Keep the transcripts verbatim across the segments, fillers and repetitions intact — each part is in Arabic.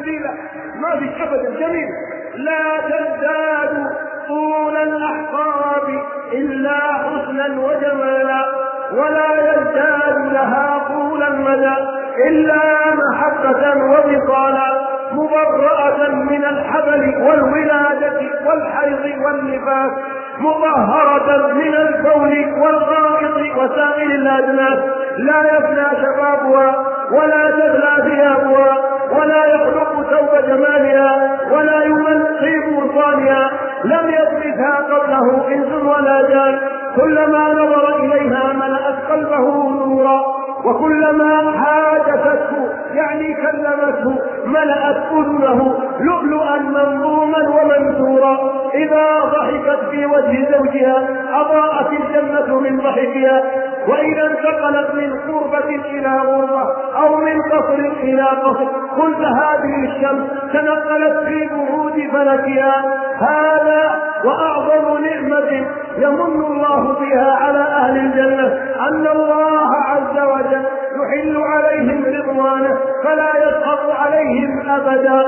قليلة ما في أبدا جميل. لا تزداد طول الأحقاب إلا حسنا وجمالا، ولا يزداد لها طول المدى إلا محبة ووصالا، مبرأة من الحبل والولادة والحيض والنفاس، مطهرة من البول والغائط وسائر الأجناس، لا يفنى شبابها ولا تبلى ثيابها، ولا يخلق ثوب جمالها ولا يمن طيب وصالها، لم يطمثها قبله انس ولا جان، كلما نظر اليها ملأت قلبه نورا، وكلما حادثته يعني كلمته ملأت أذنه لؤلؤا منظوما ومنثورا، إذا ضحكت في وجه زوجها أضاءت الجنة من ضحكها، وإذا انتقلت من قربة إلى غربة أو من قصر إلى قصر قلت هذه الشمس تنقلت في برود فلكها. هذا وأعظم نعمة يمن الله بها على أهل الجنة أن الله عز وجل يحل عليهم رضوانه فلا يسخط عليهم أبدا،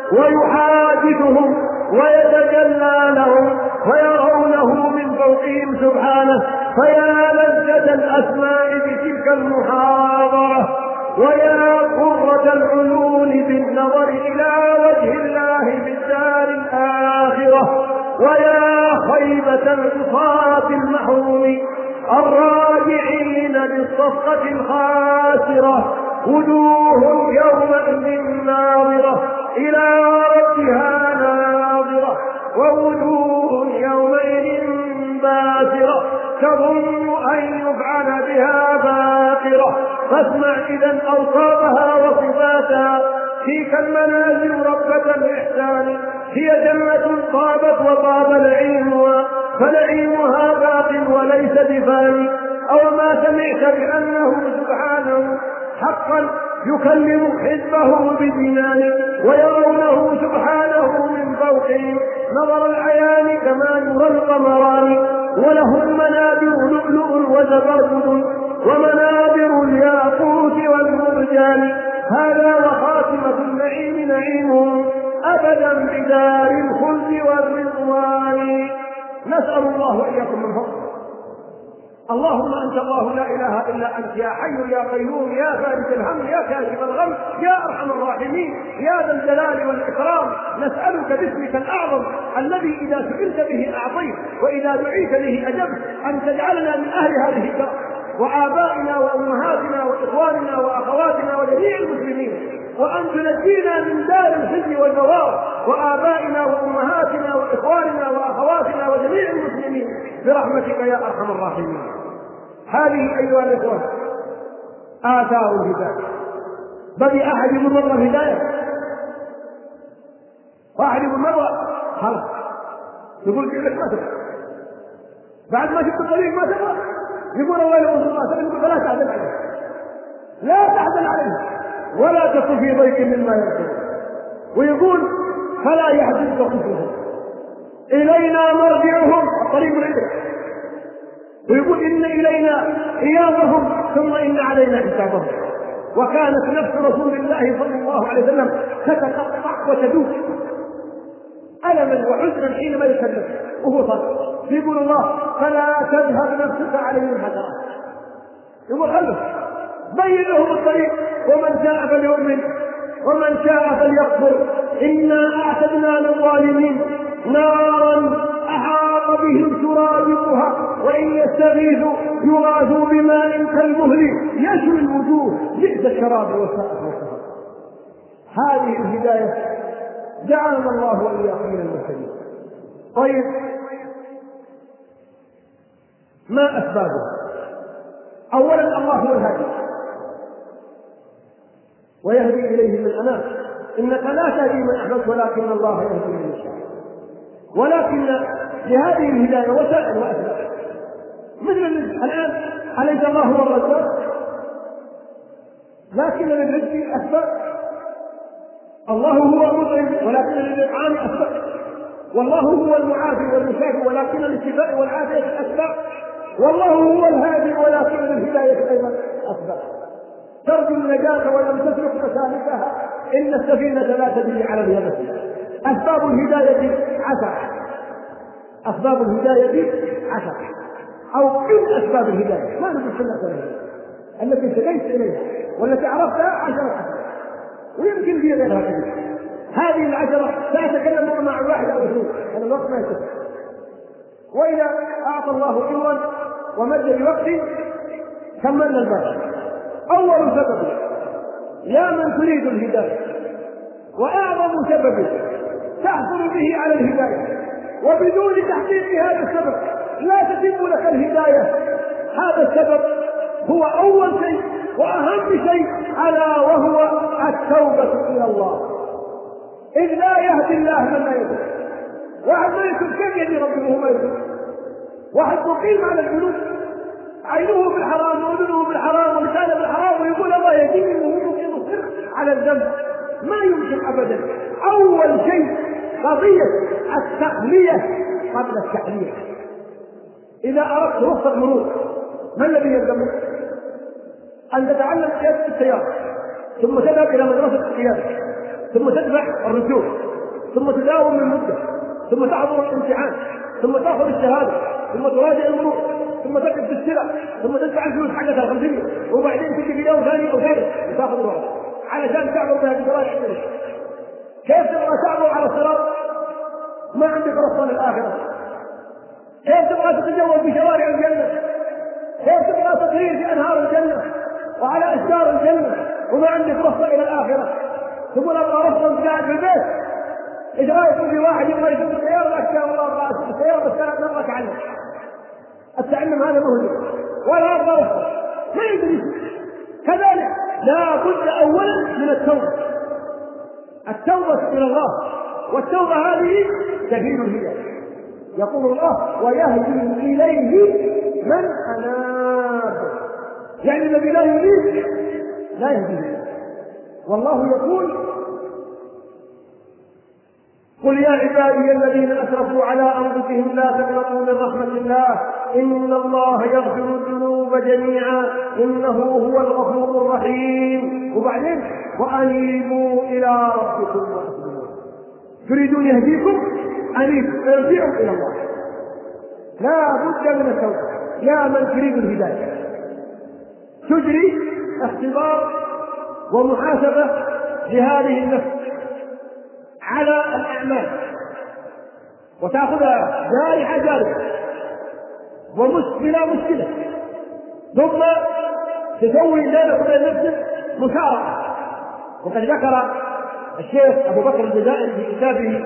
ويحادثهم ويتجلى لهم ويرونه من فوقهم سبحانه، فيا لذة الأسماء بتلك المحاضرة، ويا قرة العيون بالنظر إلى وجه الله في الدار الآخرة، ويا خيبة العصاة المحروم الراجعين بالصفقة الخاسرة، وجوه يومئذ ناظرة إلى ربها ناظرة، ووجوه يومئذ باسرة تظن أن يفعل بها باقرة. فاسمع إذا أوصافها وصفاتها. فيك المنازل ربة الإحسان، هي جنة طابت وطاب نعيمها، فنعيمها باق وليس بفاني. أو ما سمعت بأنه سبحانه حقا يكلم حزبه بجنان، ويرونه سبحانه من فوقهم نظر العيان كما يرى القمران، ولهم منابر لؤلؤ وزبرجد ومنابر الياقوت والمرجان. هذا وخاتمة النعيم نعيمهم أبدا بدار الخلد والرضوان. نسأل الله وإياكم من فضله. اللهم أنت الله لا إله إلا أنت، يا حي يا قيوم، يا فارج الهم، يا كاشف الغم، يا أرحم الراحمين، يا ذا الجلال والإكرام. نسألك باسمك الأعظم الذي إذا سئلت به أعطيت وإذا دعيت به أجبت أن تجعلنا من أهل هذه الدار، وآبائنا وأمهاتنا وإخواننا وأخواتنا وجميع المسلمين، وأن تنجينا من دار الخزي والبوار، وآبائنا وأمهاتنا وإخواننا وأخواتنا وجميع المسلمين برحمتك يا أرحم الراحمين. هذه أيها الإخوة آثار الهداية. بدي أحد يقول مرة الهداية، واحد يقول مرة خلاص يقول لك ما تبقى، بعد ما شفت الطريق ما تبقى يقول الله يقول الله يقول فلا تحزن عليه، لا تحزن عليه ولا تكن في ضيق مما يذكرون، ويقول فلا يحزنك كفرهم إلينا مرجعهم الطريق العدل، ويقول إن إلينا إيابهم ثم إن علينا حسابهم. وكانت نفس رسول الله صلى الله عليه وسلم تتقطع وتدوب ألما وحزنا حينما يكلم وهو صادق. يقول الله فلا تذهب نفسك عليهم حسرات، يقول خلص بين لهم الطريق، ومن شاء فليؤمن ومن شاء فليكفر، إنا أعتدنا للظالمين نارا أحاط بهم سرادقها وإن يستغيثوا يغاثوا بماء كالمهل يشوي الوجوه بئس الشراب وساءت مرتفقا. هذه الهداية جعلنا الله وإياكم من المهتدين. طيب ما أسبابها؟ أولا الله هو الهادي ويهدي إليه من أناب، إنك لا تهدي من أحببت ولكن الله يهدي من يشاء. ولكن لهذه الهداية وسائل وأسباب، مثل الآن أليس الله هو الرزاق؟ لكن للرزق أسباب. الله هو المطعم ولكن للإطعام أسباب، والله هو المعافي والمشافي ولكن للشفاء والعافية أسباب، والله هو الهادي ولكن للهداية أيضا أسباب. ترجو النجاة ولم تسلك مسالكها إن السفينة لا تجري على اليبس. أسباب الهداية عشرة، أسباب الهداية عشرة أو من أسباب الهداية، ما نقول كلها سبب التي اهتديت إليها والتي عرفتها عشرة عشرة، ويمكن في غيرها كثير. هذه العشرة سأتكلم مع واحد أو اثنين، أنا الوقت ما يكفي، وإذا أعطى الله عمرا ومد بوقت كملنا الباب. أول سبب يا من تريد الهداية، وأعظم سبب تحصل به على الهداية، وبدون تحقيق هذا السبب لا تتم لك الهداية. هذا السبب هو أول شيء وأهم شيء، ألا وهو التوبة إلى الله، إذ لا يهدي الله من لا يتوب. واحد ما يتوب كيف يهدي ربه وهو ما يتوب؟ واحد مقيم على الذنوب، عينه بالحرام وأذنه بالحرام ولسانه بالحرام، ويقول الله يهديني وهو مصر على الذنب، ما يمكن أبدا. أول شيء قضية التقلية قبل التحلية. إذا أردت رخصة مرور ما الذي يلزمك؟ أن تتعلم قيادة السيارة، ثم تذهب إلى مدرسة القيادة، ثم تدفع الرسوم، ثم تداوم من مدة، ثم تحضر الامتحان، ثم تأخذ الشهادة، ثم تراجع المرور، ثم تكتب في السلع، ثم تدفع الفلوس حقتها الخمسية، وبعدين تجي في يوم ثاني أو ثالث وتأخذ الورقة علشان تعبر بها الجراج. كيف تبغى تعبر على الصراط ما عندك رخصة للآخرة؟ كيف تبغى تتجول في شوارع الجنة؟ كيف تبغى تطير في أنهار الجنة وعلى أشجار الجنة وما عندك رخصة إلى الآخرة؟ تقول أبغى رخصة قاعد في البيت. إيش رأيكم في واحد يبغى يسوق السيارة؟ أشياء والله أبغى أسوق السيارة بس أنا ما أبغى أتعلم. التعلم هذا مهم ولا أبغى رخصة، ما يدري. كذلك لا بد أولا من التوبة، التوبة إلى الله، والتوبة هذه سبيل الهداية. يقول الله ويهدي إليه من أناب، يعني الذي لا يريد لا يهديه. والله يقول قل يا عبادي الذين أسرفوا على أنفسهم لا تقنطوا من رحمة الله إن الله يغفر الذنوب جميعا إنه هو الغفور الرحيم. وبعدين وأنيبوا إلى ربكم وأسلموا. تريدون يهديكم؟ أنيبوا، ارجعوا إلى الله. لا بد من التوبة يا من تريد الهداية. تجري اختبار ومحاسبة لهذه النفس على الأعمال، وتأخذها جارحة جارحة ومشكلة مشكلة، ثم تسوي ذلك بين نفسك مشاركة. وقد ذكر الشيخ أبو بكر الجزائري في كتابه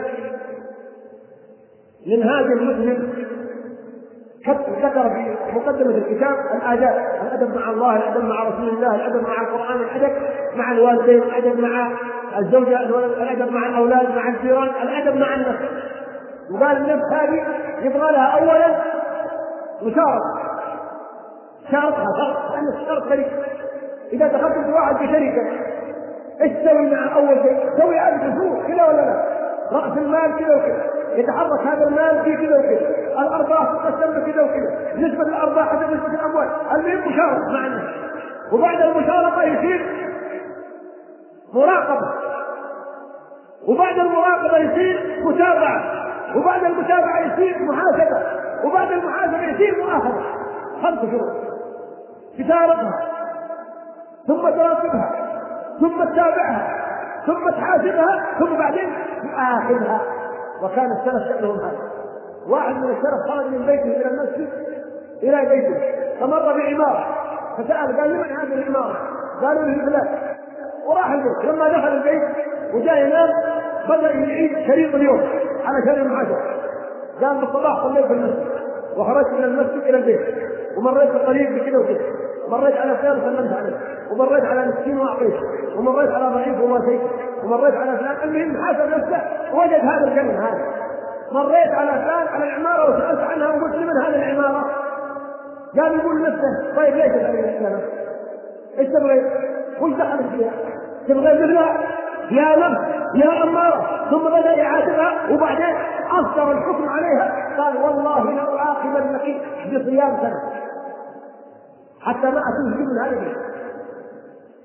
منهاج المسلم، ذكر في مقدمة الكتاب الآداب: الأدب مع الله، الأدب مع رسول الله، الأدب مع القرآن، الأدب مع الوالدين، الأدب مع الزوجة، الأدب مع الأولاد، مع الجيران، الأدب مع النفس. وقال النفس هذه يبغى لها أولا مشاركة، شاركها شرط، لأن الشرط شريك. إذا دخلت بواحد في شركة ايش تسوي مع أول شيء؟ تسوي عدد شهور كذا ولا لا؟ رأس المال كذا وكذا، يتحرك هذا المال في كذا وكذا، الأرباح تقسم كذا وكذا، نسبة الأرباح حسب نسبة الأموال، المهم مشاركة مع الناس. وبعد المشاركة يصير مراقبة، وبعد المراقبة يصير متابعة، وبعد المتابعة يصير محاسبة، وبعد المحاسبة يصير مؤاخذة. خمس شهور تتاركها، ثم تراقبها، ثم تتابعها، ثم تحاسبها، ثم بعدين تؤاخذها. وكان السلف شأنهم هذا. واحد من السلف خرج من بيته إلى المسجد إلى بيته، فمر بعمارة فسأل قال لمن هذه العمارة؟ قالوا له فلان. وراح البيت. لما دخل البيت وجاء ينام بدأ يعيد شريط اليوم على شريط المعاشر. قام بالصباح صليت في المسجد وخرجت من المسجد إلى البيت، ومريت في الطريق بكذا وكذا، مريت على خير وسلمت عليه، ومريت على مسكين وأعطيته، ومريت على ضعيف وواسيته، ومريت على فلان. المهم حاسب نفسه وجد هذا الكلام هذا. مريت على فلان على العمارة وسألت عنها وقلت لمن هذه العمارة؟ قال يقول نفسه. طيب ليش هذه الكلام؟ ايش تبغي؟ وش دخلت فيها؟ تبغي بالله يا نفس يا أمارة. ثم بدأ يعاتبها، وبعدين أصدر الحكم عليها، قال والله لأعاقبنك بصيام سنة حتى ما أتوه من هذا البيت.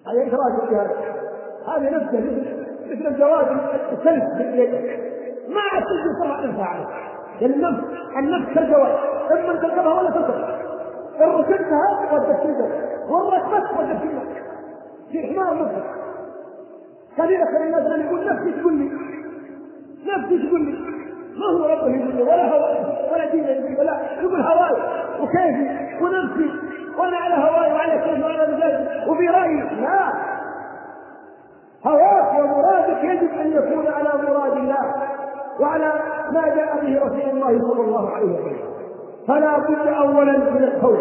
هذا إدراك بهذا، هذه نفسه مثل الجواز السلف بيدك ما عاد تجي طلع نفسها عليك. النفس النفس كالجواز، إما أن تركبها ولا تركبها، إن ركبتها ودت تجد وإن ركبت ودت تجد في حمار نفسك. كثيرا من الناس اللي يقول نفسي تقول لي نفسي تقول لي ما هو ربه يقول لي ولا هواي ولا دين يقول لي، ولا يقول هواي وكيفي ونفسي وانا على هواي وعلى كيفي وعلى مزاجي وفي رايي. لا، هواك ومرادك يجب ان يكون على مراد الله وعلى ما جاء به رسول الله صلى الله عليه وسلم. فلا بد اولا من القول،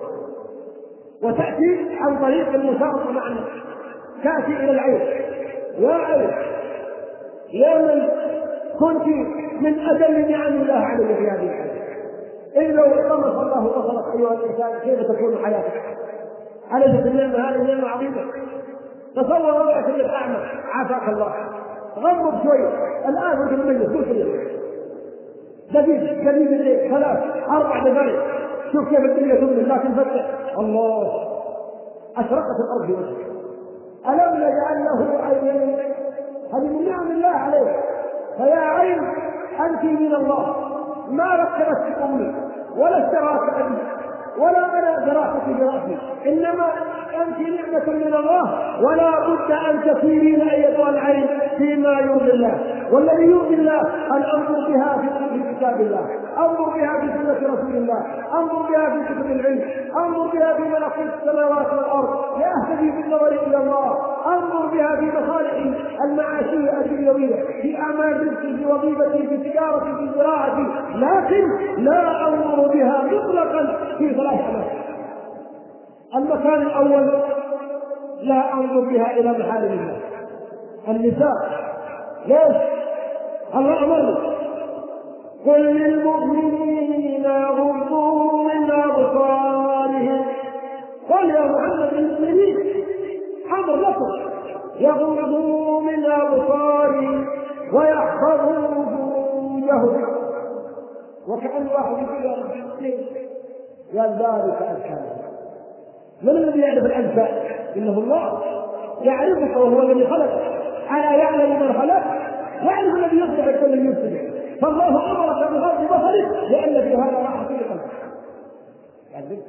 وتاتي عن طريق المشاركه مع النفس. تاتي الى العين، يا عين يا من كنت من أجل نعم الله عليك في هذه الحياة، إن لو طمس الله بصرك أيها الإنسان كيف تكون حياتك؟ عليك النعمة هذه نعمة عظيمة. تصور وضعك للأعمى عافاك الله، غمض شوي الآن وانت مميز كل شيء دقيق قليل الليل ثلاث أربع دقائق شوف كيف الدنيا تملك، لكن فتح الله أشرقت الأرض وجهك. ألم نجعل له عينين؟ هذه من نعم الله عليك. فيا عين أنت من الله، ما ركبت أمي ولا اشتراك أبي ولا أنا دراسة برأسي، إنما أنت نعمة من الله، ولا بد أن تسيرين أيتها العين فيما يرضي الله. والذي يرضي الله أن أنظر بها في كتاب الله، أنظر بها في سنة رسول الله، أنظر بها في كتب العلم، أنظر بها في ملكوت السماوات والأرض لأهتدي بالنظر إلى الله، أنظر بها في مصالح المعاشية الدنيوية، في أعمال رزقي، في وظيفتي، في تجارتي، في زراعتي، لكن لا أنظر بها مطلقا في ثلاث أماكن. المكان الأول لا أنظر بها إلى محارم الله، النساء. ليش؟ الله أمر قل للمؤمنين يغضوا من أبصارهم، قل يا محمد للمؤمنين أمر لكم يغضوا من أبصارهم ويحفظوا فروجهم. وكأن واحد يقول قال ذلك أذكى. من الذي يعرف الأنفاق؟ إنه الله يعرفك وهو الذي خلقك. ألا يعلم من خلق؟ يعرف الذي يصلح الذي يفسد. فالله أمرك بغض بصرك لأن في هذا راحة لقلبك. يعني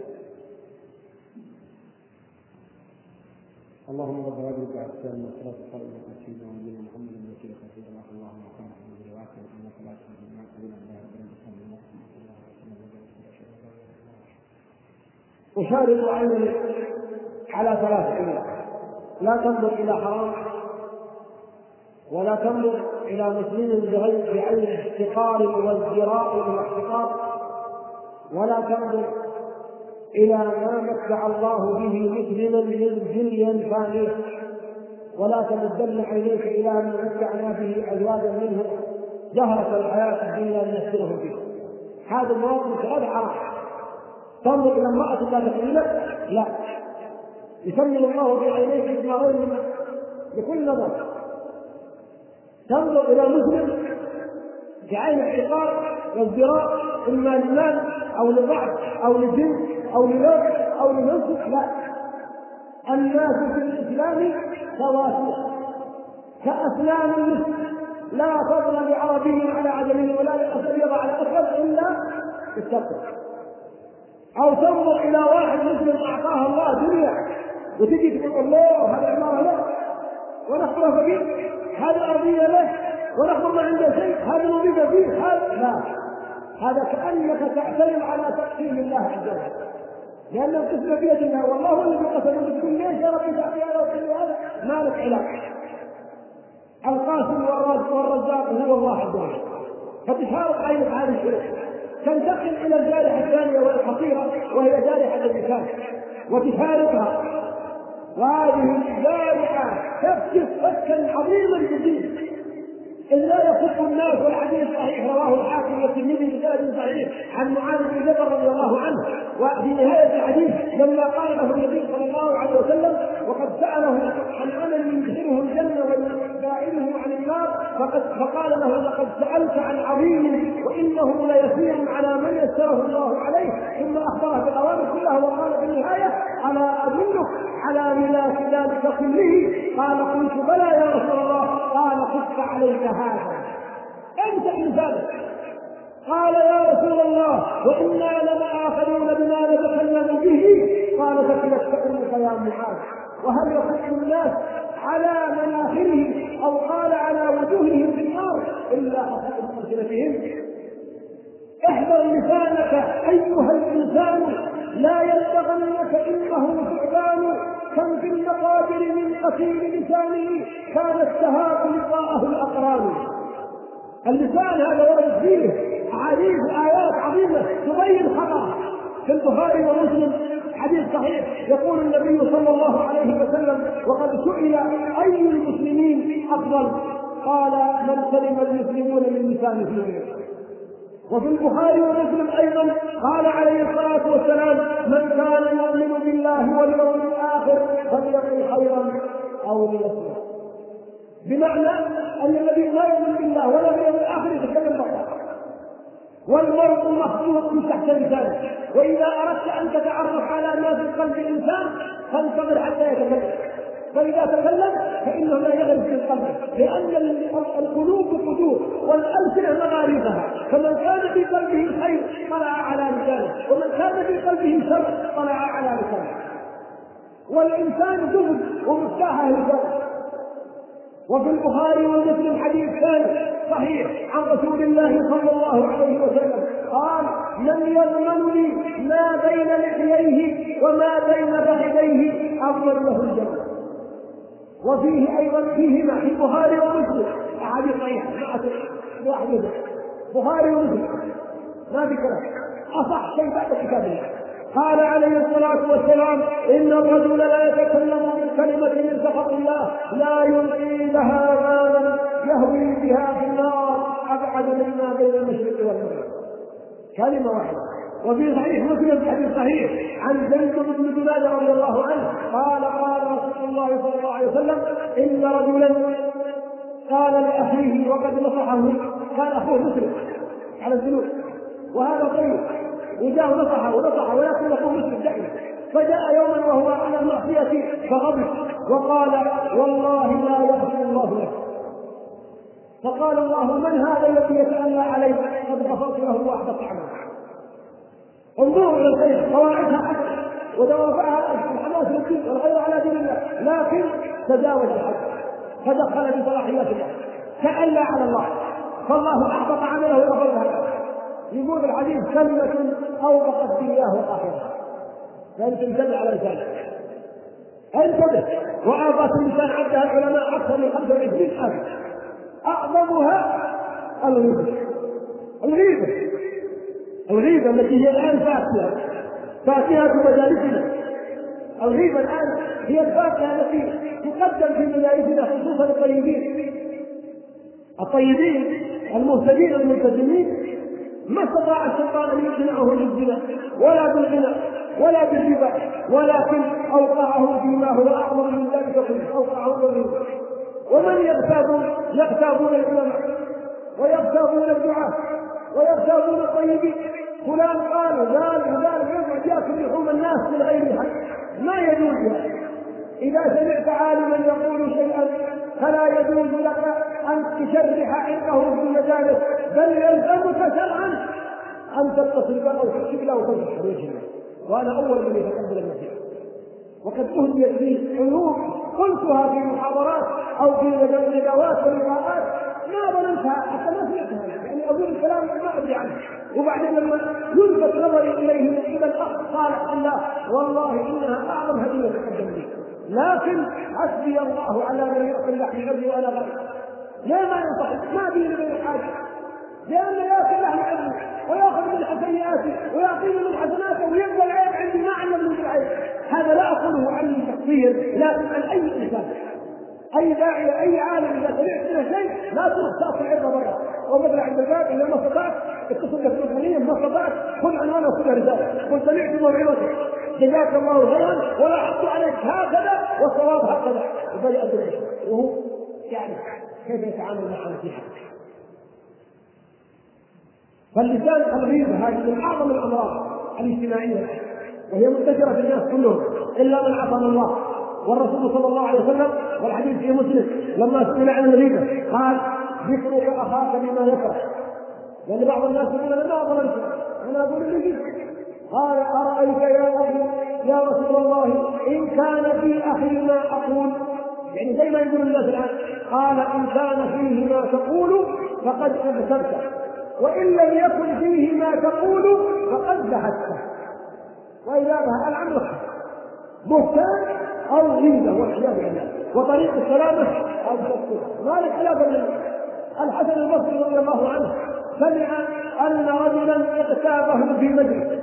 اللهم رب هذه الدعوة التامة والصلاة والسلام على سيدنا ونبينا محمد الذي خير الله اللهم وكان في روايته انك لا تخرج من قبل الله أشارك عيني على ثلاث علل: لا تنظر إلى حرام، ولا تنظر إلى مسلم بغير بعين الاحتقار والازدراء والاحتقار، ولا تنظر إلى ما متع الله به مسلما جليا فانيا، ولا تمدن عينيك إلى ما متعنا به أزواجا منه زهرة الحياة الدنيا لنفتنهم فيه. هذا الموقف غير حرام. تنظر إلى امرأة لا تحلك، لا، يسمي الله في عينيك إثمارين بكل نظر. تنظر إلى مسلم بعين احتقار وازدراء، إما لمال أو لضعف أو لجنس أو للوم أو لنصف، لا، الناس في الإسلام سواسية كأسنان المسك، لا فضل لعربي على عجمي ولا لأسود على أسود إلا بالتقوى. أو تنظر إلى واحد مسلم أعطاه الله دنيا وتجي تقول الله هذا عمارة له ونحضر فقير، هذا أرضية له ونحضر ما عنده شيء، هذا نظيف فيه، هذا لا، هذا كأنك تعتمد على تقسيم الله عز وجل، لأن القسم بيد الله، والله هو الذي قسم. بتقول ليش يا ربي تعطي هذا وتقول هذا؟ ما لك علاج. القاسم والرزاق هو الله عز وجل. فتشارك عينك هذه الشروط، تنتقل إلى الجارحة الثانية والخطيرة وهي جارحة اللسان وتشاركها، وهذه الجارحة تكشف فكا عظيما جديدا إذ لا يخف الناس. والحديث صحيح رواه الحاكم والترمذي بسند صحيح عن معاذ بن جبل رضي الله عنه. وفي نهاية الحديث لما قال له النبي صلى الله عليه وسلم وقد سأله عن عمل يدخله الجنة ويباعده عن النار فقد فقال له لقد سألت عن عظيم وإنه ليسير على من يسره الله عليه، ثم أخبره بالأوامر كلها وقال في النهاية ألا أدلك على ملاك ذلك كله؟ قال قلت بلى يا رسول الله. قال خف عليك هذا، أنت إنسان. قال يا رسول الله وإنا لمآخذون بما نتكلم به. قال ثقلت أمك يا معاذ. وهل يصح الناس على مناخرهم أو قال على وجوههم في النار إلا حسب ألسنتهم؟ احذر لسانك أيها الإنسان لا يلتغنك إنه ثعبان. كم في المقابر من قتيل لسانه كان السهاق لقاءه الأقران. اللسان هذا ورد فيه أحاديث آيات عظيمة تبين خطأ. في البخاري ومسلم حديث صحيح يقول النبي صلى الله عليه وسلم وقد سئل أي المسلمين أفضل؟ قال من سلم المسلمون من لسانه. وفي البخاري ومسلم أيضا قال عليه الصلاة والسلام من كان يؤمن بالله واليوم الآخر فليقل خيرا أو ليصمت. بمعنى أن الذي لا يؤمن بالله ولا باليوم الآخر يتكلم بطاقة، والمرء مخلوق من تحت لسانه. وإذا أردت أن تتعرف على ما في قلب الإنسان فانتظر حتى يتكلم، فإذا تكلم فإنه لا يغرب في القلب، لأن القلوب قدور والألسنة مغاربها. فمن كان في قلبه خير طلع على لسانه، ومن كان في قلبه شر طلع على لسانه. والإنسان جبل ومفتاحه لسانه. وفي البخاري ومسلم حديث ثاني صحيح عن رسول الله صلى الله عليه وسلم قال من يضمن لي ما بين لحييه وما بين فخذيه أضمن له الجنة. وفيه أيضا فيهما في البخاري ومسلم أحاديث صحيحة واحدة بخاري ومسلم ما في كلام أصح شيء بعد كتاب الله. قال عليه الصلاة والسلام إن الرجل لا يتكلم بالكلمة من سخط الله لا يلقي لها بالا يهوي بها في النار أبعد مما بين المشرق والمغرب. كلمة واحدة. وفي صحيح مسلم في حديث صحيح عن جندب بن جنادة رضي الله عنه قال قال رسول الله صلى الله عليه وسلم إن رجلا قال لأخيه وقد نصحه، كان أخوه مسلم على الذنوب وهذا طيب وجاء نصحه ونصحه ولكن أخوه مسلم دائما، فجاء يوما وهو على المعصية فغضب وقال والله لا يغفر الله لك. فقال الله من هذا الذي يتألى عليك؟ قد غفرت له وأحبط عمله. انظروا الى الخير قواعدها حسنه ودوافعها الحماس للدين والغير على دين الله، لكن تجاوز الحد فدخل بصلاحيات الله تألى على الله فالله احبط عمله وغفر له. يقول الحديث كلمه اوبقت دنياه واخره، فانت انتبه على لسانك انتبه. وآفات اللسان عدها العلماء اكثر من خمسة وعشرين آفة اعظمها الغيبه. الغيبه الغيبة التي هي الآن فاكهة فاكهة مجالسنا. الغيبة الآن هي الفاكهة التي تقدم في مجالسنا خصوصا الطيبين الطيبين المهتدين الملتزمين. ما استطاع الشيطان أن يقنعه بالزنا ولا بالغنى ولا بالربا، ولكن أوقعه فيما هو أعظم من ذلك كله، أوقعه بالغيبة. ومن يغتابون يغتابون العلماء ويغتابون الدعاة ويغتابون الطيبين. فلان قال ذلك ذلك يقعد ياكل لحوم الناس من غير حق، ما يجوز لك. اذا سمعت عالما يقول شيئا فلا يجوز لك ان تشرح عنده في المجالس، بل يلزمك شرعا ان تتصل به او تكتب له وتنصح وجهه. وانا اول من يتقبل المسيح، وقد اهديت لي علوم قلتها في محاضرات او في ندوات ولقاءات ما ظننتها حتى ما سمعتها، يعني اقول الكلام ما ادري عنه، وبعدين لما يلفت نظري اليه من قبل اخ صالح الله والله انها اعظم هديه تقدم لي، لكن حسبي الله على من يعطي اللحم عبدي وانا غير. لا ما ينصح ما بيني من الحاجه، لان ياكل لحم عبدي وياخذ من حسناته ويعطيني من حسناته ويبقى العيب عندي ما علم من العيب. هذا لا اقوله عني شخصيا لكن عن اي انسان، اي داعي اي عالم اذا سمعت منه شيء لا تروح تاخذ عرضه برا او مثلا عند الباب اذا ما استطعت اتصل لك بالغنيه ما استطعت خذ عنوانه وخذ رساله قل سمعت موعظتك جزاك الله خيرا ولا حط عليك هكذا والصواب هكذا وبدأ بالعشق. وهو يعني كيف يتعامل مع نصيحتك. فاللسان الغيبة هذه من أعظم الأمراض الاجتماعية وهي منتشرة في الناس كلهم إلا من عصم الله. والرسول صلى الله عليه وسلم والحديث في مسلم لما سئل عن الغيبة قال ذكرك أخاك بما يكره، لأن بعض الناس يقول أنا ما ظلمت أنا أقول لك، قال أرأيت يا أخي يا رسول الله إن كان في أخي ما أقول، يعني زي ما يقول الناس الآن، قال إن كان فيه ما تقول فقد أبترت، وإن لم يكن فيه ما تقول فقد بهته. وإذا بها العمل بهتان أو غيبة والعياذ بالله، وطريق السلامة أو تسكت. ما لك علاقة بالله. الحسن البصري رضي الله عنه سمع أن رجلا اغتابه في مجلس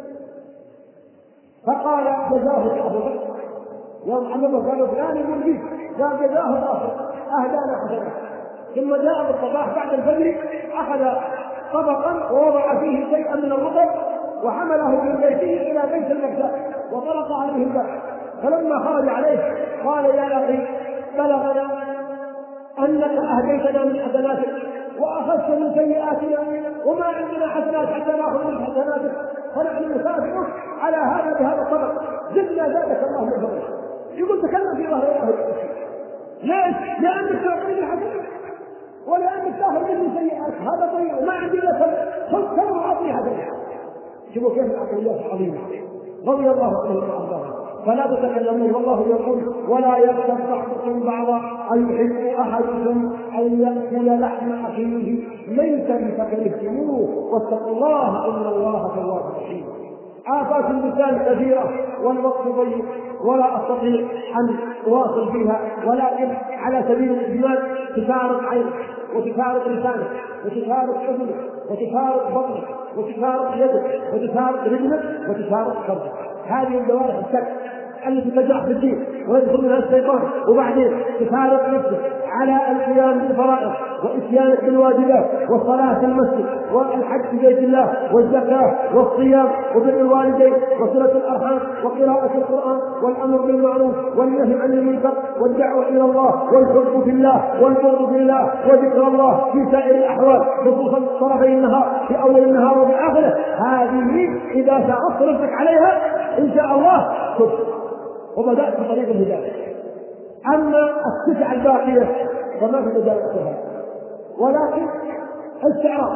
فقال جزاه الله يوم حمده قالوا فلان يقول فيه قال جزاه الله أهدانا حسنا. ثم جاء بالصباح بعد الفجر أخذ طبقا ووضع فيه شيئا من الرطب وحمله من بيته إلى بيت المكتب وطرق عليه الباب. فلما خرج عليه قال يا أخي بلغنا أنك أهديتنا من حسناتك وأخذت من سيئاتنا وما عندنا حسنات حتى نأخذ من حسناتك، فنحن نكافئك على هذا بهذا الطبق، زدنا زادك الله من فضله. يقول تكلم في ظهر الله. ليش؟ لأنك تعطيني حسنات ولأنك تأخذ مني سيئات، هذا طيب وما عندي لك خذ كم وأعطني حسنات. شوفوا كيف العقليات العظيمة رضي الله عنه وأرضاه. فلا تتكلمون والله يقول ولا يغتب بعضكم بعضا أيحب أحدكم أن يأكل لحم أخيه ميتا فكرهتموه واتقوا الله إن الله تواب رحيم. آفات اللسان كثيرة والوقت ضيق ولا أستطيع أن أواصل فيها، ولكن على سبيل الإجمال تفارق عينك وتفارق لسانك وتفارق أذنك وتفارق بطنك وتفارق يدك وتفارق رجلك وتفارق فرجك. هذه الجوارح السبع التي تجرح في الدين ويدخل منها الشيطان، وبعدين تفارق نفسك على القيام بالفرائض وإتيانك بالواجبات والصلاة في المسجد والحج في بيت الله والزكاة والصيام وبر الوالدين وصلة الأرحام وقراءة القرآن والأمر بالمعروف والنهي عن المنكر والدعوة إلى الله والحب في الله والبغض في الله وذكر الله في سائر الأحوال خصوصا طرفي النهار في أول النهار وفي آخره. هذه إذا شغلت نفسك عليها إن شاء الله كنت وبدأت في طريق الهداية. أما التسع الباقية فما في مجالاتها، ولكن الاستعراض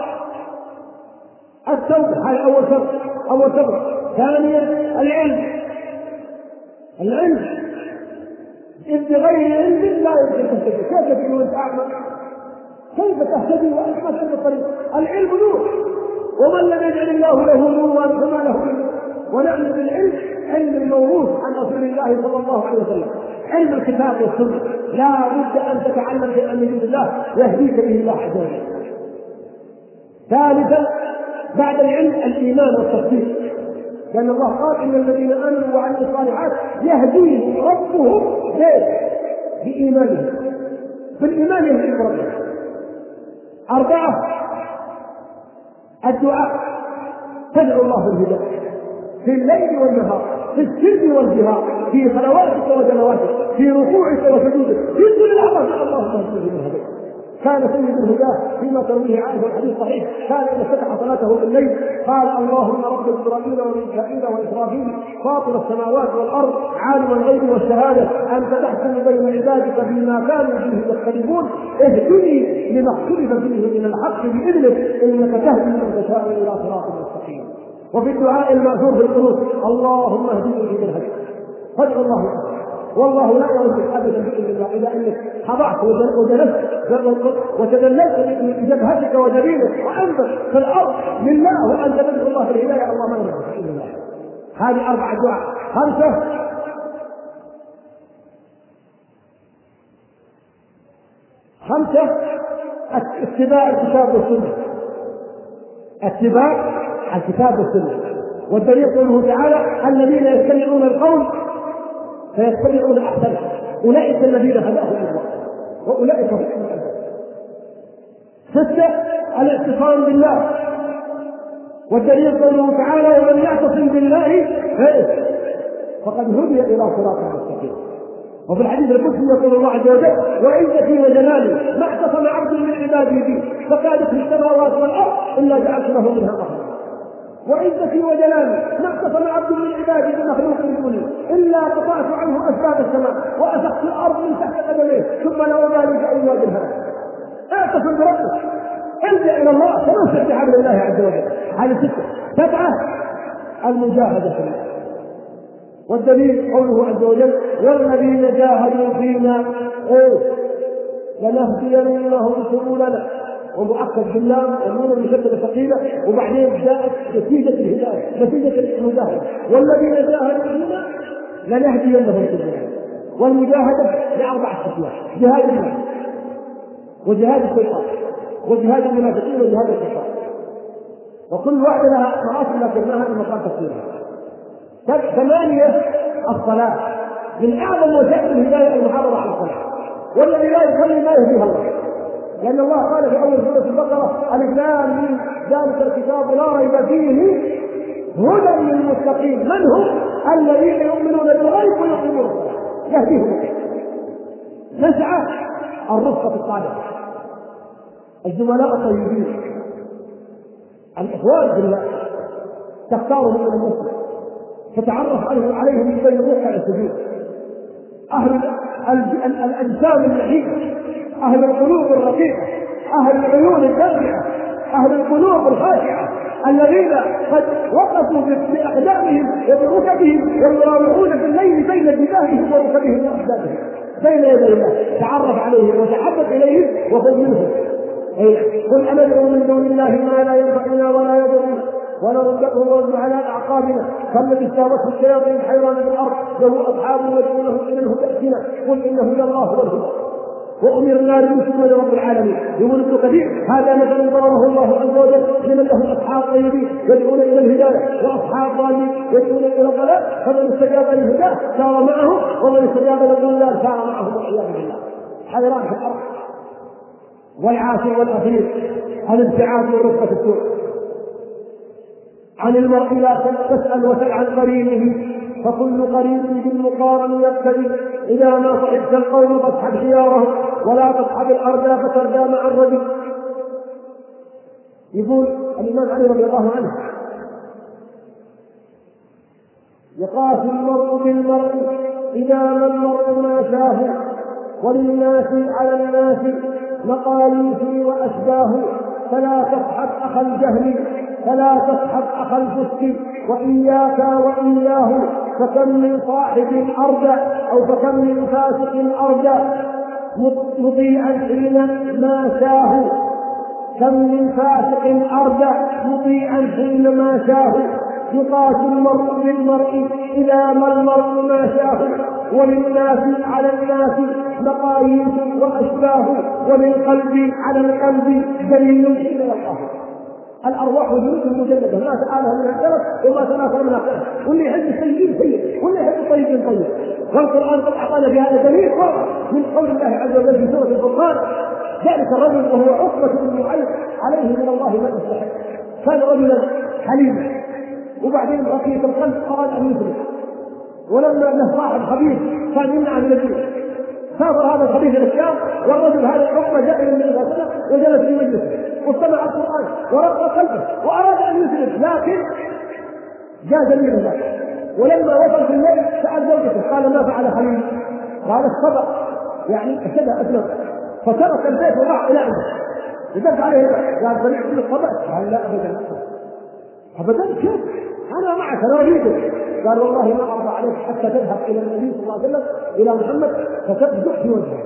التوبة هذا أول سبب أول سبب. ثانيا العلم العلم إذ بغير علم لا يمكن تهتدي. كيف تكون أنت أعمى؟ كيف تهتدي وأنت ما تهتدي الطريق؟ العلم نور، ومن لم يجعل الله له نورا فما له نور. ونعلم بالعلم علم الموروث عن رسول الله صلى الله عليه وسلم، علم الكتاب والسنة. لا بد أن تتعلم شيئا من دين الله يهديك به الله عز وجل. ثالثا بعد العلم الإيمان والتصديق، لأن الله قال إن الذين آمنوا وعملوا الصالحات يهديهم ربهم بإيمانهم، بالإيمان يهديهم ربهم. أربعة الدعاء، تدعو الله بالهداية في الليل والنهار، في السر والجهار، في صلواتك وجلواتك، في ركوعك وسجودك، في كل لحظة اللهم اهدني من هديك. كان سيد الهداه فيما ترويه عائشة الحديث صحيح، كان إذا افتتح صلاته بالليل قال اللهم رب إسرائيل وميكائيل وإسرافيل فاطر السماوات والأرض عالم الغيب والشهادة أنت تحكم بين عبادك فيما كانوا فيه يختلفون اهدني لما اختلف فيه من الحق بإذنك إنك تهدي من تشاء إلى صراط مستقيم. وفي الدعاء المأثور في القنوت اللهم اهدني في الهدى، فادعو الله والله لا يرد ابدا باذن الله. اذا انك خضعت وجلست وتذللت بجبهتك وجبينك وانت في الارض لله وانت تدعو الله بالهدايه الله ما يرد باذن الله. هذه اربع دعاء. خمسه خمسه اتباع الكتاب والسنه، اتباع الكتاب والسنه. والدليل قوله تعالى الذين يستمعون القول فيتبعون احسنه اولئك الذين هداهم الله واولئك هم المهتدون. سته الاعتصام بالله، والدليل قوله تعالى ومن يعتصم بالله فقد هدي الى صراط مستقيم. وفي الحديث القدسي يقول الله عز وجل: وعزتي وجلالي ما اعتصم عبد من عبادي بي فكادت السماوات والارض الا جعلت له منها قهرا. وعزتي وجلالي ما اعتصم عبد من عبادي بمخلوق دوني الا قطعت عنه اسباب السماء واسقت الارض من تحت قدميه ثم لا ابالي باي واد هذا. اعتصم بربك، ارجع الى الله، تمسك بحبل الله عز وجل. هذه سته. سبعه: المجاهده في الله. والدليل قوله عز وجل: والذين جاهدوا فينا لنهدينهم سبلنا، ومؤكد بالله والنون المشدده ثقيله، وبعدين جاءت نتيجه الهدايه، نتيجه المجاهده. والذين جاهدوا فينا لنهدينهم سبلنا. والمجاهده لاربعه اشياء: جهاد الله، وجهاد الشيطان، وجهاد المنافقين، وجهاد الكفار. وكل واحده لها مراتب لكنها المقام تفسيرها. ثمانية: الصلاة. من أعظم وسائل الهداية المحافظة على الصلاة، والذي لا يصلي ما يهديها الله، لأن الله قال في أول سورة البقرة: ألف لام ميم ذلك الكتاب لا ريب فيه هدى للمتقين. من هم؟ الذين يؤمنون بالغيب ويقيمون الصلاة، يهديهم. تسعة: الرفقة الصالحة، الزملاء الطيبين، الإخوان بالله، تختارهم من المسلم، تتعرف عليهم من بين الركع والسجود. أهل الأجسام النحيفة، أهل القلوب الرقيقة، أهل العيون الدافئة، أهل القلوب الخاشعة، الذين قد وقفوا بأقدامهم وبركبهم ويراوحون في الليل بين جباههم وركبهم وأقدامهم بين يدي الله. تعرف عليهم وتحبب إليهم وخذ منهم. قل أندعو من دون الله ما لا ينفعنا ولا يضرنا ونرد على أعقابنا كالذي استهوته الشياطين حيران بالأرض له أصحاب يدعونه إلى الهدى ائتنا قل إن هدى الله هو الهدى وأمرنا لنسلم لرب العالمين. يقول ابن كثير: هذا مثل ضربه الله عز وجل لمن له أصحاب طيبين يدعون إلى الهداية وأصحاب ضالين يدعون إلى الضلال، فمن استجاب للهدى سار معه ومن استجاب للضلال سار معه والعياذ بالله. حيران في الأرض. والعاشر والأخير: الابتعاد ورفقة السوء. عن المرء لا تسأل وسل عن قرينه فكل قرين بالمقارن يقتدي. إذا ما صحبت القوم فاصحب خيارهم ولا تصحب الأردى فتردى مع الرجل. يقول الإمام علي رضي الله عنه: يقاس المرء بالمرء إذا ما المرء ما شاه وللناس على الناس مقاليس وأشباه. فلا تصحب أخا الجهل فلا تصحب أخا الفسق وإياك وإياه. فكم من صاحب أردى أو فكم من فاسق أردى مطيعا حين ما شاه. كم من فاسق أردى مطيعا حين ما شاه. يقاس المرء بالمرء إذا ما المرء ما شاه وللناس على الناس مقاييس وأشباه. وللقلب على القلب دليل حين يلقاه. الأرواح جنود مجلدة ما تآلها من السلف وما تناثر من الخلف، واللي يحب السيئين سيء واللي يحب الطيبين طيب. والقرآن قد أعطانا في هذا دليل من قول الله عز وجل في سورة الفرقان: ذلك الرجل وهو عقبة بن معيط عليه من الله ما يستحق. كان رجلا حليما وبعدين رقيق القلب أراد أن يسلم، ولما له صاحب خبيث كان يمنع من الدين. سافر هذا الخبيث الى الشام، والرجل هذا العقبة جاء الى النبي صلى الله عليه وسلم وجلس في مجلسه واستمع القرآن ورق قلبه وأراد أن يسلم، لكن جاء دليل ذلك. ولما وصل في الليل سأل زوجته قال: ما فعل خليل؟ قال: الصبر، يعني أشدها أسلم. فترك البيت وراح إلى عنده يدق عليه. قال: خليل كل الصبر؟ قال: لا أبدا أبدا. كيف؟ أنا معك، أنا أريدك. قال: والله ما أرضى عليك حتى تذهب إلى النبي صلى الله عليه وسلم إلى محمد فتبدأ في وجهه.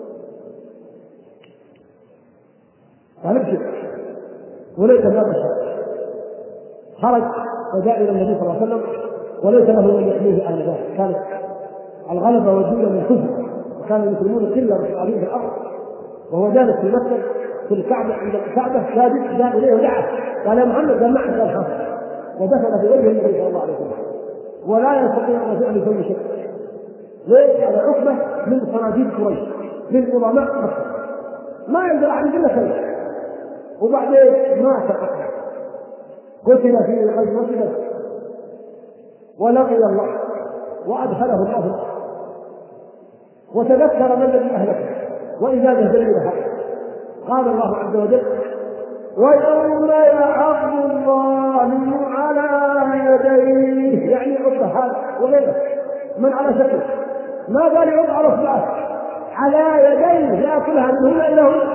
قال: ابشر. وليس لا بشر. خرج وجاء إلى النبي صلى الله عليه وسلم وليس له من يحميه على ذلك. كانت الغلبة وجودة من حزن، وكان المسلمون كلهم مصابين في الأرض، وهو جالس في مكة في الكعبة عند الكعبة ساجد، جاء إليه ودعا قال: يا محمد جمعت الحافظ، ودخل في وجه النبي صلى الله عليه وسلم ولا يستطيع الرجل يسوي شيء. ليش؟ على عقبة من صناديد قريش من عظماء مكة ما يقدر عن كل شيء. وبعدين مات عقبة، قتل في غزوة ولقي الله وأدخله الله. وتذكر من الذي أهلكه وإذا جزل قال الله عز وجل: ويوم يعض الظالم على يديه، يعني عض هذا وغيره من على شكله، ما قال يعض على اصبعه، على يديه يأكلها من هنا إلى هنا،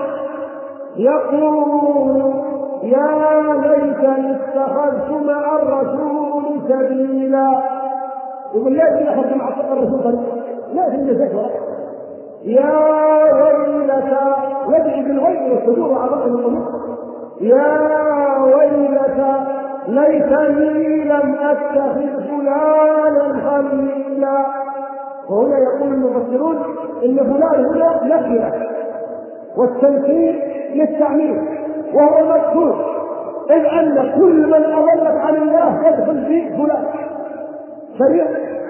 يقول: يا ليتني اتخذت مع الرسول سبيلا. يقول: ليش اتخذت مع الرسول سبيلا؟ ليش النساء؟ يا ويلتى، يدعي بالويل والصدور وعظمه القلوب. يا ويلتى ليتني لم اتخذ فلانا خليلا. وهنا يقول المفسرون ان فلان هنا نكره والتنكير للتعميم، وهو مذكور، اذ ان كل من اضلك عن الله يدخل في فلان. شريع،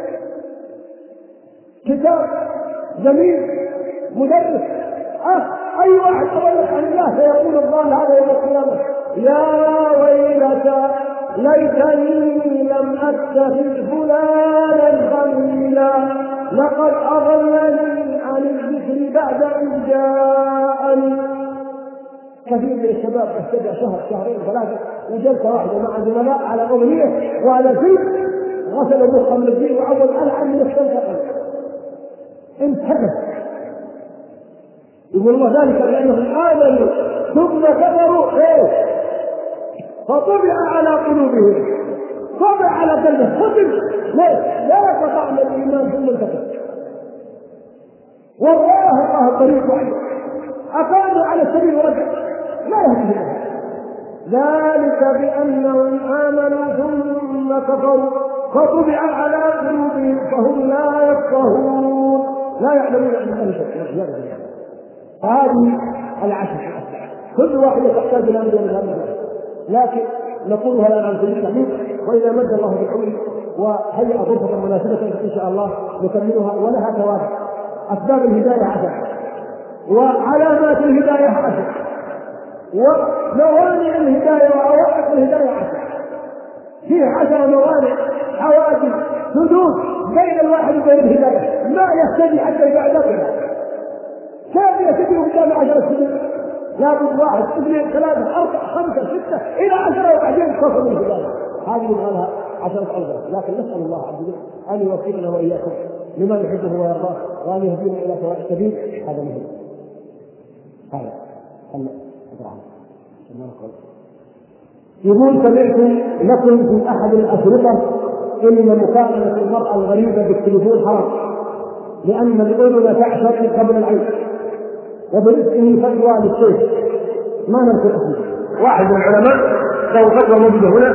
كتاب، زميل، مدرس، أه أي واحد أضلك عن الله سيقول الضال هذا يوم القيامة: يا ويلتى ليتني لم أتخذ فلانا خليلا لقد أضلني عن الذكر بعد إذ جاءني. كثير من الشباب ابتدأ شهر شهرين ثلاثة وجلسة واحدة مع زملاء على أغنية وعلى فيلم، غسل مخه من الدين وعود على عن يستنقذ، انتهى. يقول الله ذلك لأنهم آمنوا ثم كفروا فطبع على قلوبهم، طبع على قلبهم، ختم. ليه؟ لا يستطعن الإيمان ثم انتكر، والله الله الطريق وحيد، أقاموا على السبيل ورجع لا يهديهم. ذلك بأنهم آمنوا ثم كفروا فطبع على قلوبهم فهم لا يفقهون، لا يعلمون عن أي شيء. هذه العشر كل واحد يحتاج الى امر من هذا، لكن نقولها الان عن كل تعليم، واذا مد الله بالعمر وهيئ فرصه مناسبه ان شاء الله نكملها ولها ثواب. اسباب الهدايه عشر، وعلامات الهدايه عشر، وموانع الهدايه وعوائق الهدايه عشر. فيه عشر موانع، حواجز، حدود بين الواحد وبين الهدايه ما يهتدي حتى يعلمها. كيف يتبعوا قدام عشرة سنين؟ لابد واحد اثنين ثلاثة أربعة خمسة ستة إلى عشرة وبعدين تصل الهداية. هذه نقالها عشرة أوجه، لكن نسأل الله عز وجل أن يوفقنا وإياكم لما يحبه ويرضاه وأن يهدينا إلى سواء السبيل. هذا مهم. هذا خلنا يقول: سمعت لكم في أحد الأشرطة إن مكالمة المرأة الغريبة بالتليفون حرام، لأن الأذن تعشق قبل العين، وبرزقه فتوى للشيخ ما ننسى اسمه. واحد من العلماء له فتوى موجودة هنا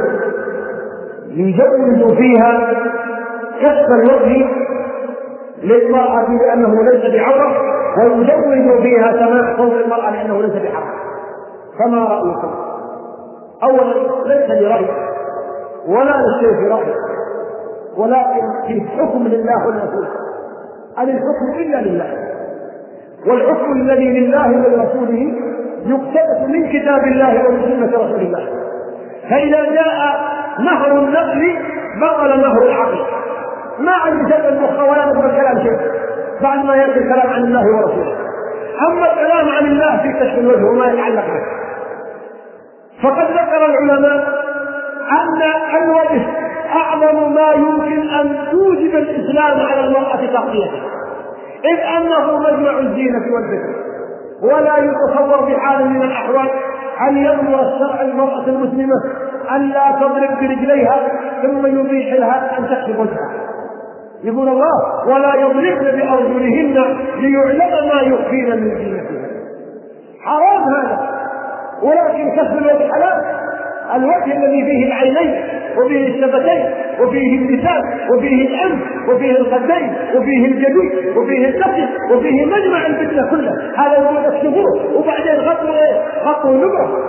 يجوز فيها كشف الوجه للمرأة لأنه ليس بعورة، ويجوز فيها سماع صوت المرأة لأنه ليس بحرام. فما رأيكم؟ أولا ليس لي رأي ولا للشيخ رأي، ولكن في حكم لله والرسول، أن الحكم إلا لله، والحكم الذي لله ولرسوله يقتبس من كتاب الله ومن سنة رسول الله. فإذا جاء نهر النقل بطل نهر العقل، ما عندي شيء المخ ولا نقبل الكلام شيء بعد ما يأتي الكلام عن الله ورسوله. أما الكلام عن الله في كشف الوجه وما يتعلق به، فقد ذكر العلماء أن الوجه أعظم ما يمكن أن توجب الإسلام على المرأة تغطيته، إذ أنه مجمع الزينة والذكر، ولا يتصور بحال من الأحوال أن يأمر الشرع المرأة المسلمة أن لا تضرب برجليها ثم يبيح لها أن تكشف وجهها. يقول الله: ولا يضربن بأرجلهن ليعلم ما يخفين من زينتهن. حرام هذا، ولكن كشف الوجه حلال. الوجه الذي فيه العينين وفيه الشفتين وفيه اللسان وفيه الأنف وفيه الخدين وفيه الجبين وفيه الكتف وفيه مجمع الفتنة كله، هذا يقول اكشفوه. وبعدين غطوا ايه؟ غطوا النبرة،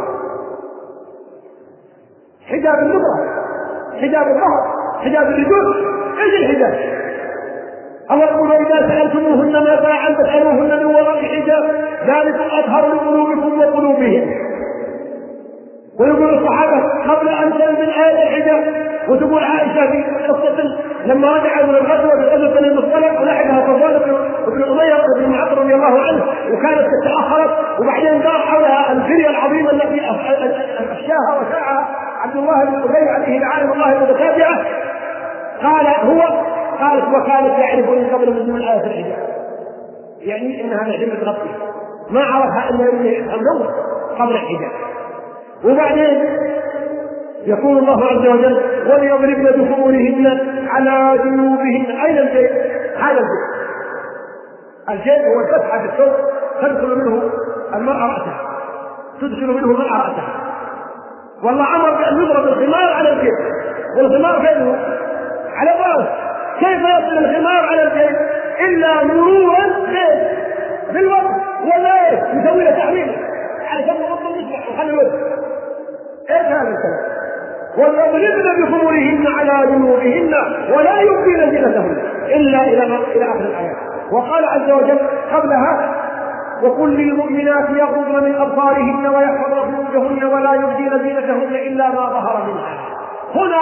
حجاب النبرة، حجاب الظهر، حجاب الرجل. ايش الحجاب؟ الله يقول: إذا سألتموهن متاعا فاسألوهن من وراء حجاب ذلك أطهر لقلوبكم وقلوبهم. ويقول الصحابة قبل أن تنزل آية الحجاب، وتقول عائشة في قصة لما رجع من الغزوه بغزوه بني المصطلق ولحقها صفوان بن اميه بن معاذ رضي الله عنه وكانت تتاخرت، وبعدين دار حولها الفريه العظيمه التي افشاها وشاعها عبد الله بن ابي عليه لعنه الله المتتابعه. قال هو قالت وكانت يعرفني قبل من ايه الحجاب، يعني انها نعمه ربي ما عرفها الا النور قبل الحجاب. وبعدين يقول الله عز وجل وليضربن بخمورهن على جنوبهن. اين الجيب؟ هذا الجيب. الجيب هو الفتحه في الثوب تدخل منه المراه راسها، تدخل منه المراه راسها. والله امر بان يضرب الخمار على الجيب، والخمار فين هو؟ على الراس. كيف يصل الخمار على الجيب الا مرورا بالوقت ولا يسوي له تعميم علشان يوصل يسمع وخلي الوجه. ايش هذا الكلام؟ وليضربن بخمورهن على جنوبهن ولا يبدين زينتهن الا الى الى اخر الايات. وقال عز وجل قبلها وقل للمؤمنات يغضضن من ابصارهن ويحفظن فروجهن ولا يبدين زينتهن الا ما ظهر منها. هنا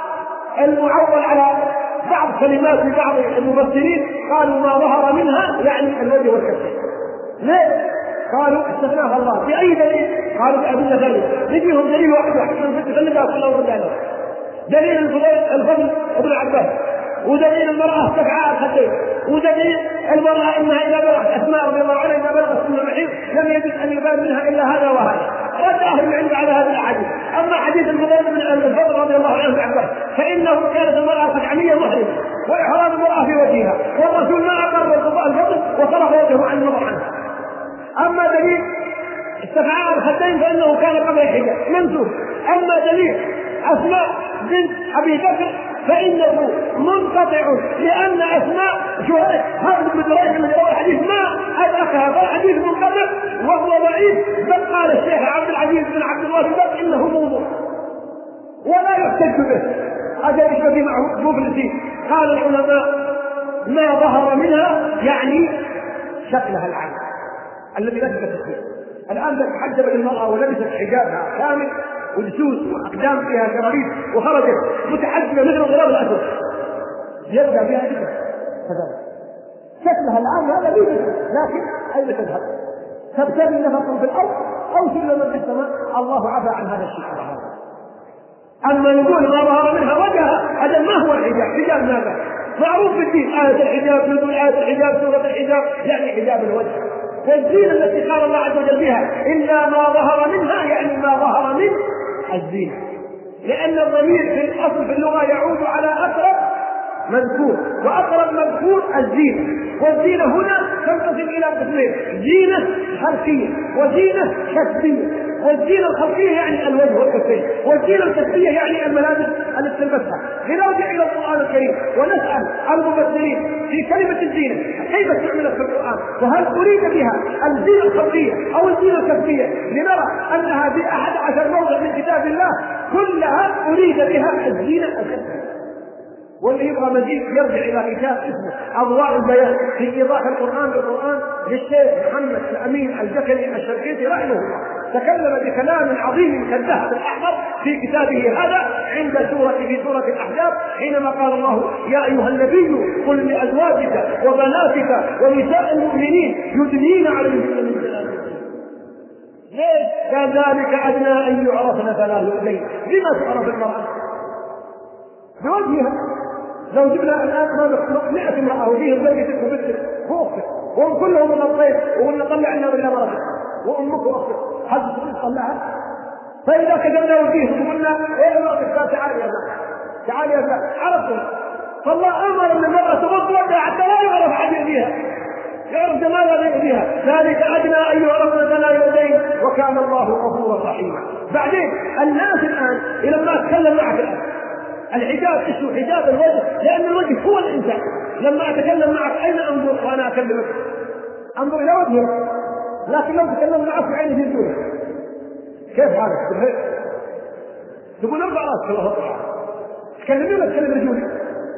المعول على بعض كلمات بعض المفسرين قالوا ما ظهر منها يعني الوجه والكفين. ليه؟ قالوا استثناها الله بأي دليل؟ قالوا بأدلة ثانية. نجيهم دليل واحد واحد نخليها كلها ورد عليها. دليل الفضل ابن عباس، ودليل المرأة تفعى الخدين، ودليل المرأة انها اذا بلغت اسماء رضي الله عنها اذا بلغت سن المحيض لم يجوز ان يبان منها الا هذا وهذا. رد اهل العلم على هذه الاحاديث. اما حديث الفضل بن الفضل رضي الله عنه عباس فانه كانت المرأة قد عمية محرمة واحرام المرأة في وجهها، والرسول ما اقر الفضل وصرف وجهه عن النظر عنه. اما دليل استفعاء الخدين فانه كان قبل الحجاب منسوخ. اما دليل اسماء بنت ابي بكر فانه منقطع لان اسماء شهير هذا بن دريد من رواه الحديث ما ادركها، فالحديث منقطع وهو ضعيف. بل قال الشيخ عبد العزيز بن عبد الله بن انه موضوع ولا يحتج به. هذا يشبه معه مفلسين. قال العلماء ما ظهر منها يعني شكلها العام الذي لبست فيه. الان تحجبت المراه ولبست حجابها كامل ودسوس واقدام فيها كراريس وخرجت متحجبه مثل الغراب الاسود يبدا بها كذا كذلك شكلها الان هذا يوجد، لكن اين تذهب؟ تبتغي نفقا في الارض او سلما في السماء. الله عفى عن هذا الشيء. اما نقول ما ظهر منها وجهها هذا ما هو الحجاب. حجاب ماذا؟ معروف في الدين آية الحجاب، نزول آية الحجاب، سورة الحجاب يعني حجاب الوجه. والزينة التي قال الله عز وجل بها إلا ما ظهر منها يعني ما ظهر من الزينة، لأن الضمير في الأصل في اللغة يعود على أقرب مذكور، وأقرب مذكور الزينة. والزينة هنا تنقسم إلى قسمين: زينة خلقية وزينة كسبية. والزينة الخلقية يعني الوجه والكفين، والزينة الكسبية يعني الملابس التي تلبسها. لنرجع إلى القرآن الكريم ونسأل المفسرين في كلمة الزينة كيف استعملت في القرآن، وهل أريد بها الزينة الخلقية أو الزينة الكسبية؟ لنرى أنها في أحد عشر موضع من كتاب الله كلها أريد بها الزينة الكسبية. واللي يبغى مزيد يرجع إلى كتاب اسمه أضواء البيان في إيضاح القرآن بالقرآن للشيخ محمد الأمين الجكري الشرقيطي رحمه الله. تكلم بكلام عظيم كالذهب الأحمر في كتابه هذا عند سورة في سورة الأحزاب حينما قال الله يا أيها النبي قل لأزواجك وبناتك ونساء المؤمنين يدنين عليهن من جلابيبهن. ليش؟ قال ذلك أدنى أن يعرفن فلا يؤذين. لما تعرف المرأة؟ بوجهها. لو جبنا الآن ما مئة امرأة وفيهم زوجتك وبنتك وأختك وهم كلهم من الطيب وقلنا طلع لنا بالله مرتك وأمك وأختك، هل تطلعها؟ فإذا كتبنا وفيهم وقلنا إيه مرتك تعالي يا ابنك تعالي يا ابنك عرفتم؟ فالله أمر أن المرأة تغض وجهها حتى لا يعرف أحد يؤذيها، يعرف ماذا يؤذيها. ذلك أدنى أن يعرفن فلا يؤذين وكان الله غفورا رحيما. بعدين الناس الآن لما أتكلم معك الآن الحجاب اسمه حجاب الوجه لأن الوجه هو الإنسان. لما أتكلم معك أين أنظر وأنا أكلمك؟ أنظر إلى وجهك. لكن لو تكلم معك بعيني في الدنيا كيف هذا؟ تقول ارفع راسك الله أكبر تكلمين ولا تكلم رجولك؟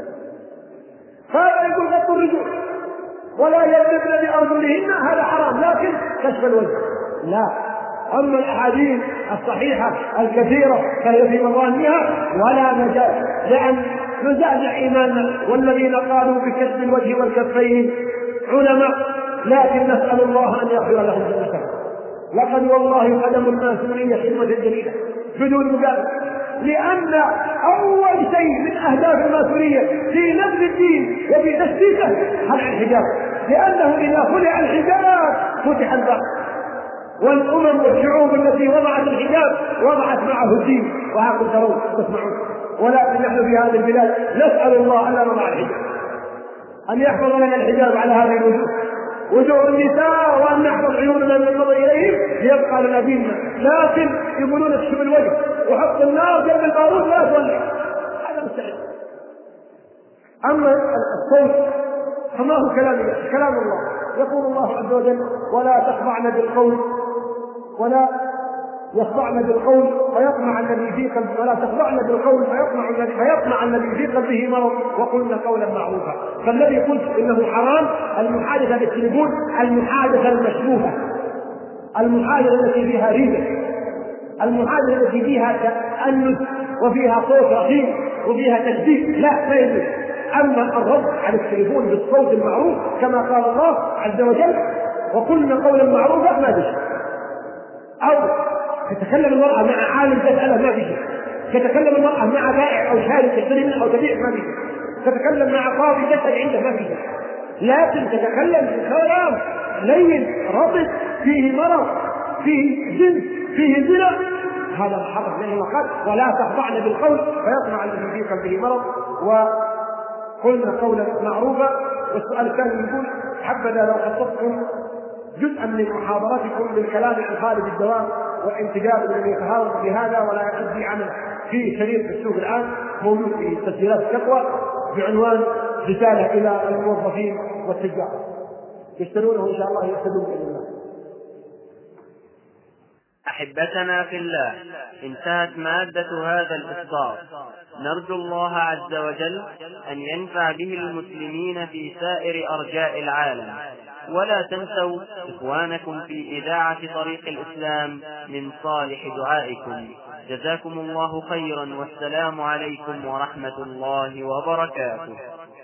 هذا يقول غض الرجول ولا يضربن بأرجلهن هذا حرام، لكن كشف الوجه لا. أما الأحاديث الصحيحة الكثيرة فهي في مظانها ولا مجال، لأن نزعزع إيماننا. والذين قالوا بكسب الوجه والكفين علماء، لكن نسأل الله أن يغفر لهم ذنوبهم. لقد والله قدم الماسونية خدمة جديدة بدون مجابلة، لأن أول شيء من أهداف الماسونية في نبذ الدين وفي تشتيته خلع الحجاب، لأنه إذا خلع الحجاب فتح الباب، والأمم والشعوب التي وضعت الحجاب وضعت معه الدين، وهكذا ترون تسمعون. ولكن نحن في هذه البلاد نسأل الله أن لا نضع الحجاب، أن يحفظ لنا الحجاب على هذه الوجوه، وجوه النساء، وأن نحفظ عيوننا من النظر إليهم ليبقى لنا ديننا. لكن يقولون اكشف الوجه وحط النار جنب البارود لا تولع، هذا مستحيل. أما الصوت فما هو كلام كلام الله. يقول الله عز وجل: ولا تخضعن بالقول ولا يخضعن بالقول فيطمع الذي في قلبه ولا تخضعن بالقول فيطمع الذي فيطمع الذي في قلبه مرض وقلنا قولا معروفا. فالذي قلت انه حرام المحادثه بالتليفون، المحادثه المشبوهه، المحادثه التي فيها ريبه، المحادثه التي فيها تأنس وفيها صوت رخيص وفيها تشديد، لا ما يجوز. اما الرد على التليفون بالصوت المعروف كما قال الله عز وجل: وقلنا قولا معروفا، ما في شيء. او تتكلم المرأة مع عالم تسأله، ما في شيء. تتكلم المرأة مع بائع أو شاري تشتري منه أو تبيع، ما في شيء. تتكلم مع قاضي تسأل عنده، ما في شيء. لكن تتكلم بكلام لين رطب فيه مرض فيه جنس فيه زنا، هذا محرم. لأنه قال: ولا تخضعن بالقول فيطمع الذي في قلبه مرض وقلنا قولا معروفا. والسؤال الثاني يقول: حبذا لو خصصتم جزءا من محاضرتكم بالكلام عن خالد الدوام والانتجاب الذي يتهاون بهذا ولا يؤدي عمله في شريط في السوق الآن موجود في تسجيلات التقوى بعنوان رسالة إلى الموظفين والتجار، يشترونه إن شاء الله يهتدون بإذن الله. أحبتنا في الله، انتهت مادة هذا الإصدار. نرجو الله عز وجل أن ينفع به المسلمين في سائر أرجاء العالم. ولا تنسوا إخوانكم في إذاعة طريق الإسلام من صالح دعائكم. جزاكم الله خيرا، والسلام عليكم ورحمة الله وبركاته.